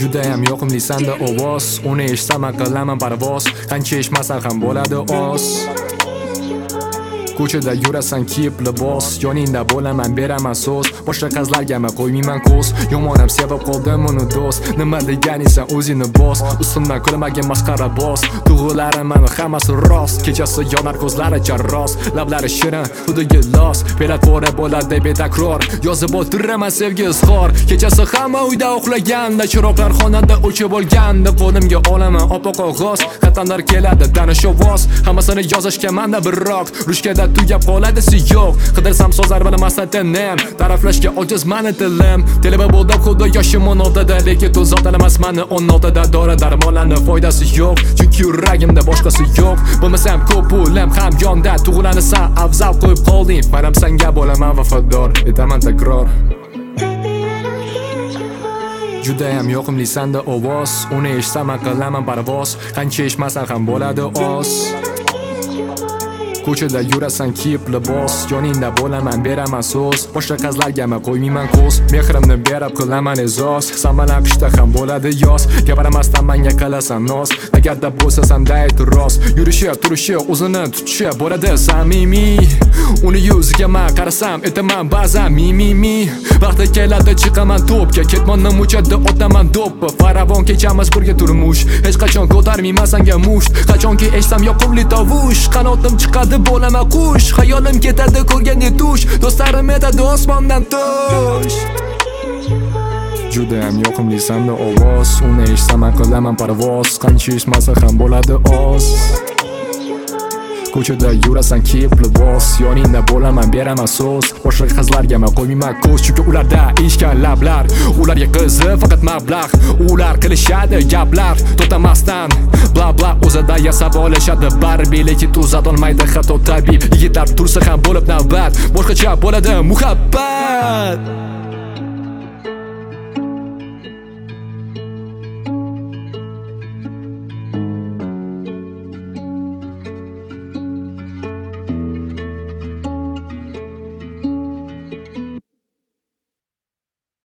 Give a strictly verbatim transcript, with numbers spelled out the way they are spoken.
Judayam yoqimli sanda ovoz, uni eshitsam qilaman parvoz, qancha eshitmasam ham bo'ladi oz. Ko'chada yurasan kiyib libos, yoningda bo'laman beraman so'z, boshqa qizlargami qo'ymayman ko'z. Yomonam sevib qoldim uni do'st, nima deganingsan o'zingni bos, ustimdan kulmaga masxara bos. Tuyg'ularim mani hammasi rost, kechasi yonar ko'zlari charros, lablari shirin xuddi gilos, fe'l-atvori bo'ladi betakror, yozib o'tiraman sevgi izhor. Kechasi hamma uyda uxlaganda, chiroqlar xonada o'chib bo'lganda, qo'limga olaman oppoq qog'oz, xatlar keladi tanish ovoz, hammasini yozishga manda biroq rushkada tugab qoladi yo'q. Qidirsam so'zlar bilmasdan tenim, ta'riflashga ojiz mani tilim. Teleba bo'ldim xuddi yoshim o'n oltida, lekin to'zoqdan emas mani o'n oltida. Dori darmonlarni foydasi yo'q, chunki yuragimda boshqasi yo'q. Bo'lmasam ko'p pulim ham yonda, tug'ulanasan afzal qo'yib qolding. Manam senga bo'laman vafodor, etaman takror. Judayam yoqimli sanda ovoz, uni eshitsam qilaman parvoz, qancha eshitmasam ham bo'ladi oz. Ko'chada yurasan kiyib libos, yoningda bo'laman beraman so'z, boshqa qizlargami qo'ymayman ko'z. Mehrimni berib qilaman e'zoz, san bilan qishda ham bo'ladi yoz. Gapiramasdan menga qilasan noz, agarda bo'lsa sanda e'tiroz. Yurishi, turishi, o'zini tutishi bo'ladi samimiy. Uni yuziga men qarasam, aytaman ba'zan mi-mi-mi. Vaqti keladi chiqaman to'pga, ketmonni muchada otaman do'ppi. Faravon kechamiz birga turmush, hech qachon ko'tarmayman senga musht. Qachonki eshitsam yoqimli tovush, qanotim chiqadi bo'laman qush, xayolim ketadi ko'rganda tush, do'stlarim aytadi osmondan tush. Judayam yoqimli sanda ovoz, uni eshitsam qilaman parvoz, qancha eshitmasa ham bo'ladi oz. Ko'chada yurasan kiyib libos, yoningda bo'laman beraman so'z, boshqa qizlargami qo'ymayman ko'z, chunki ularda eshkan lablar, ularga qizi faqat mablag', ular qilishadi gaplar to'xtamasdan, bla bla o'zida yasab olishadi baribir, lekin tuzat olmaydi hatto tabib. Yigitlar tursa ham bo'lib navbat, boshqacha bo'ladi muhabbat.